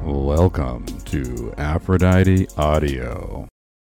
Welcome to Aphrodite Audio.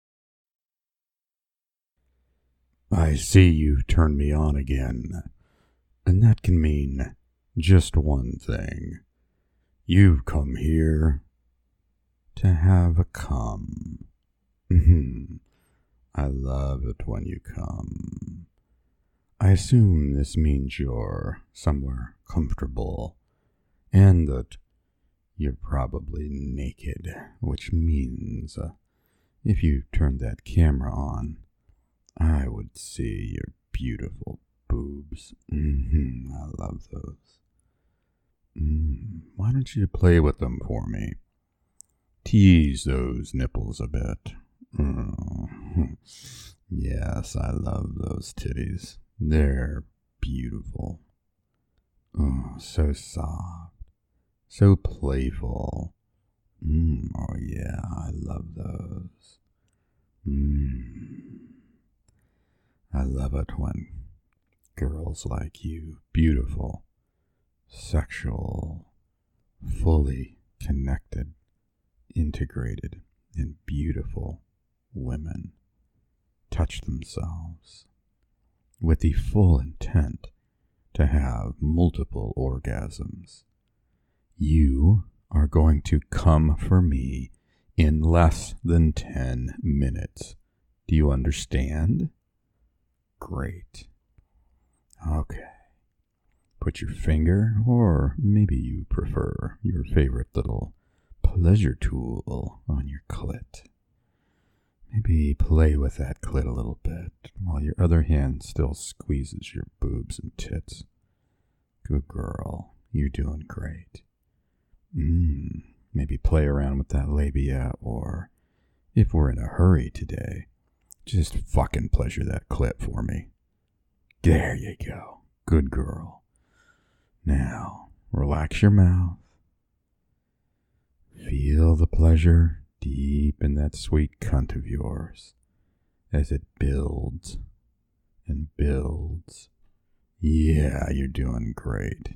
I see you've turned me on again, and that can mean just one thing. You've come here to have a come. I love it when you come. I assume this means you're somewhere comfortable, and that you're probably naked, which means if you turned that camera on, I would see your beautiful boobs. I love those. Why don't you play with them for me? Tease those nipples a bit. Yes, I love those titties. They're beautiful. Oh, so soft. So playful. Oh yeah, I love those. I love it when girls like you, beautiful, sexual, fully connected, integrated, and beautiful women touch themselves with the full intent to have multiple orgasms. You are going to come for me in less than 10 minutes. Do you understand? Great. Okay. Put your finger, or maybe you prefer your favorite little pleasure tool on your clit. Maybe play with that clit a little bit while your other hand still squeezes your boobs and tits. Good girl. You're doing great. Maybe play around with that labia, or if we're in a hurry today, just fucking pleasure that clit for me. There you go. Good girl. Now, relax your mouth. Feel the pleasure deep in that sweet cunt of yours as it builds and builds. Yeah, you're doing great.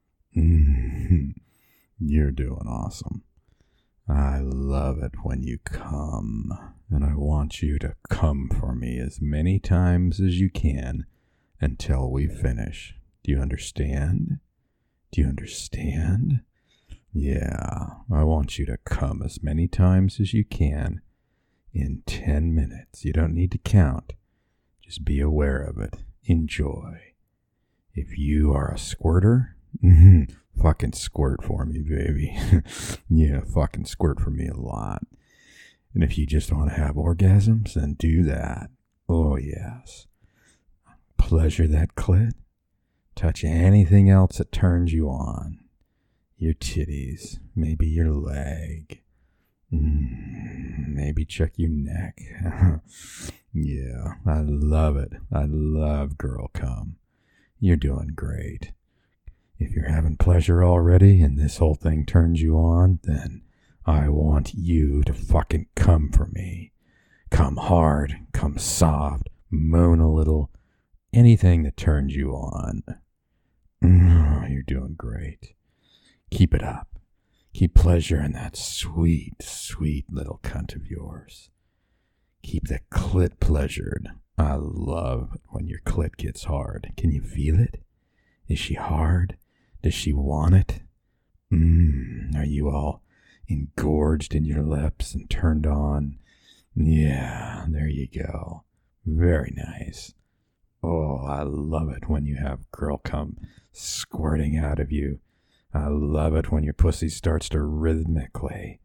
You're doing awesome. I love it when you come, and I want you to come for me as many times as you can until we finish. Do you understand? Do you understand? Yeah, I want you to come as many times as you can in 10 minutes. You don't need to count. Just be aware of it. Enjoy. If you are a squirter, fucking squirt for me, baby. Yeah, fucking squirt for me a lot. And if you just want to have orgasms, then do that. Oh, yes. Pleasure that clit. Touch anything else that turns you on. Your titties. Maybe your leg. Maybe check your neck. Yeah, I love it. I love girl cum. You're doing great. If you're having pleasure already and this whole thing turns you on, then I want you to fucking come for me. Come hard, come soft, moan a little, anything that turns you on. You're doing great. Keep it up. Keep pleasure in that sweet, sweet little cunt of yours. Keep that clit pleasured. I love it when your clit gets hard. Can you feel it? Is she hard? Does she want it? Are you all engorged in your lips and turned on? Yeah, there you go. Very nice. Oh, I love it when you have girl cum squirting out of you. I love it when your pussy starts to rhythmically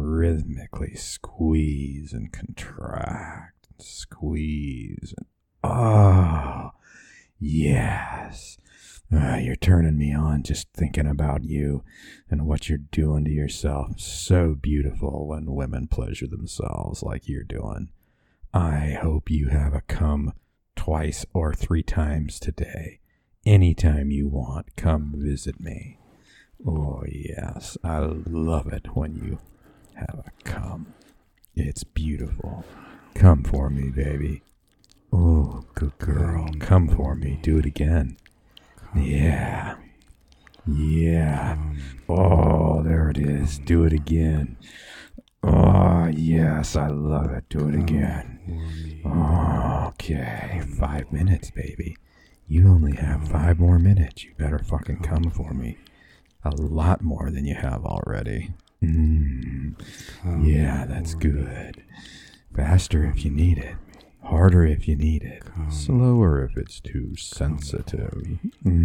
squeeze and contract and squeeze. Oh, yes. You're turning me on just thinking about you and what you're doing to yourself. So beautiful when women pleasure themselves like you're doing. I hope you have a cum twice or 3 times today. Anytime you want, come visit me. Oh, yes, I love it when you have a cum. It's beautiful. Come for me, baby. Oh, good girl. Come for me. Do it again. Yeah. Yeah. Oh, there it is. Do it again. Oh, yes, I love it. Do it again. Okay, 5 minutes, baby. You only have 5 more minutes. You better fucking come for me. A lot more than you have already. Yeah, that's good. Faster if you need it. Harder if you need it. Slower if it's too sensitive.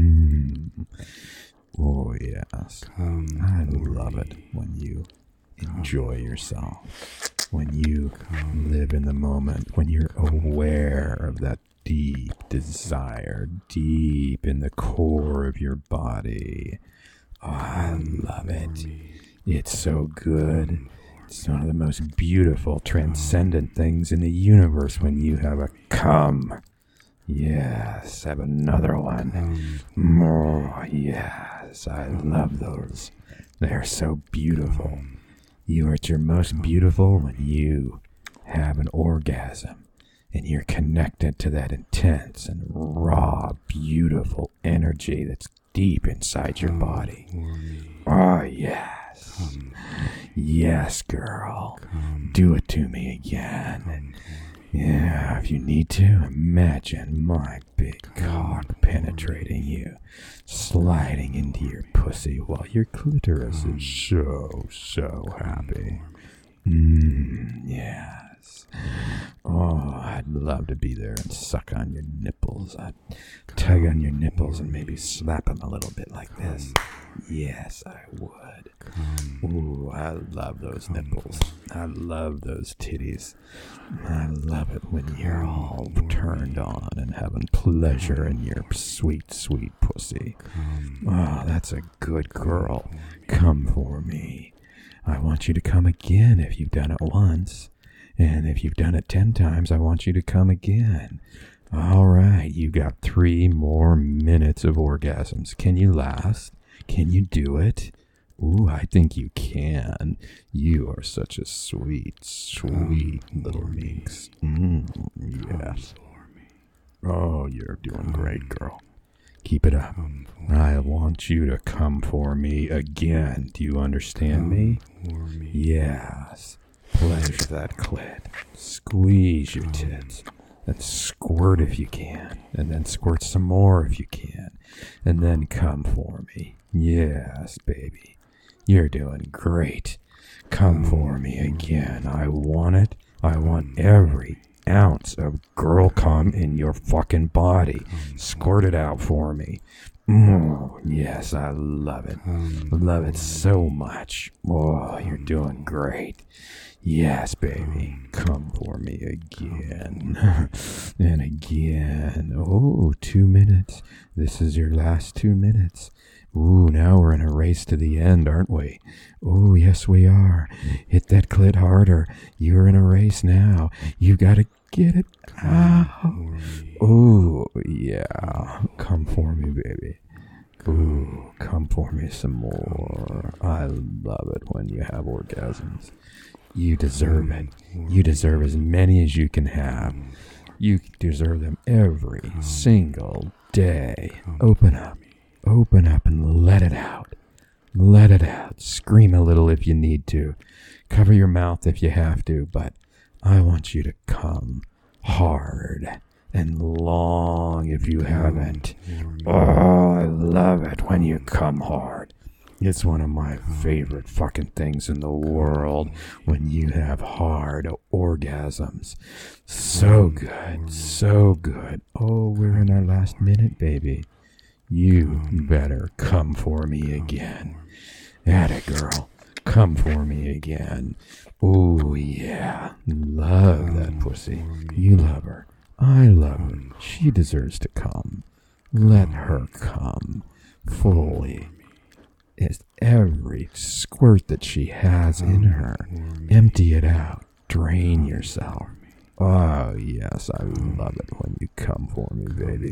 Oh, yes. I love it when you enjoy yourself. When you live in the moment. When you're aware of that deep desire, deep in the core of your body. Oh, I love it. It's so good. It's one of the most beautiful, transcendent things in the universe when you have a come. Yes, have another one. Oh, yes, I love those. They're so beautiful. You are at your most beautiful when you have an orgasm and you're connected to that intense and raw, beautiful energy that's deep inside your body. Oh, yes. Yes, girl. Do it to me again. Yeah, if you need to, imagine my big cock penetrating you, sliding into your pussy while your clitoris is so happy. Yes. Oh, I'd love to be there and suck on your nipples. I'd tug on your nipples and maybe slap them a little bit like this. Yes, I would. Ooh, I love those nipples. I love those titties. I love it when you're all turned on and having pleasure in your sweet, sweet pussy. Oh, that's a good girl. Come for me. I want you to come again if you've done it once. And if you've done it 10 times, I want you to come again. All right, you got 3 more minutes of orgasms. Can you last? Can you do it? Ooh, I think you can. You are such a sweet, sweet little minx. Yes. Oh, you're doing great, girl. Keep it up. I want you to come for me again. Do you understand me? Yes. Pleasure that clit. Squeeze your tits. And squirt if you can. And then squirt some more if you can. And then come for me. Yes, baby. You're doing great. Come for me again. I want it. I want every ounce of girl cum in your fucking body. Squirt it out for me. Yes, I love it. Love it so much. Oh, you're doing great. Yes, baby. Come for me again. And again. Oh, 2 minutes. This is your last 2 minutes. Ooh, now we're in a race to the end, aren't we? Oh, yes, we are. Hit that clit harder. You're in a race now. You gotta get it out. Oh, yeah. Come for me, baby. Ooh, come for me some more. I love it when you have orgasms. You deserve it. You deserve as many as you can have. You deserve them every single day. Open up. Open up and let it out. Let it out. Scream a little if you need to. Cover your mouth if you have to, but I want you to come hard and long if you haven't. Oh, I love it when you come hard. It's one of my favorite fucking things in the world when you have hard orgasms. So good, so good. Oh, we're in our last minute, baby. You better come for me again. Atta girl, come for me again. Oh, yeah. Love that pussy. You love her. I love her. She deserves to come. Let her come fully. It's every squirt that she has in her. Empty it out. Drain yourself. Oh, yes, I love it when you come for me, baby.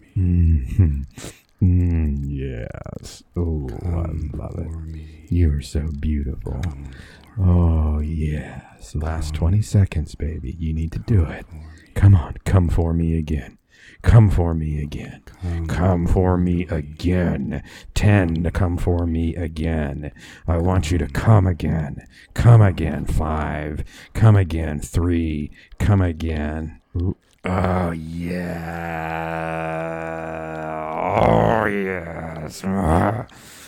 Yes. Oh, I love it. You're so beautiful. Oh, yes. Last 20 seconds, baby. You need to do it. Come on, come for me again. Come for me again. Come for me again. 10, come for me again. I want you to come again. Come again. 5, come again. 3, come again. Ooh. Oh, yeah. Oh, yes. Oh,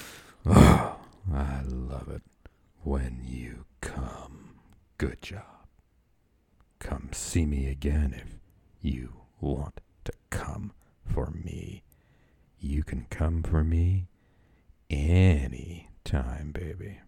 I love it when you come. Good job. Come see me again if you want to come for me. You can come for me any time, baby.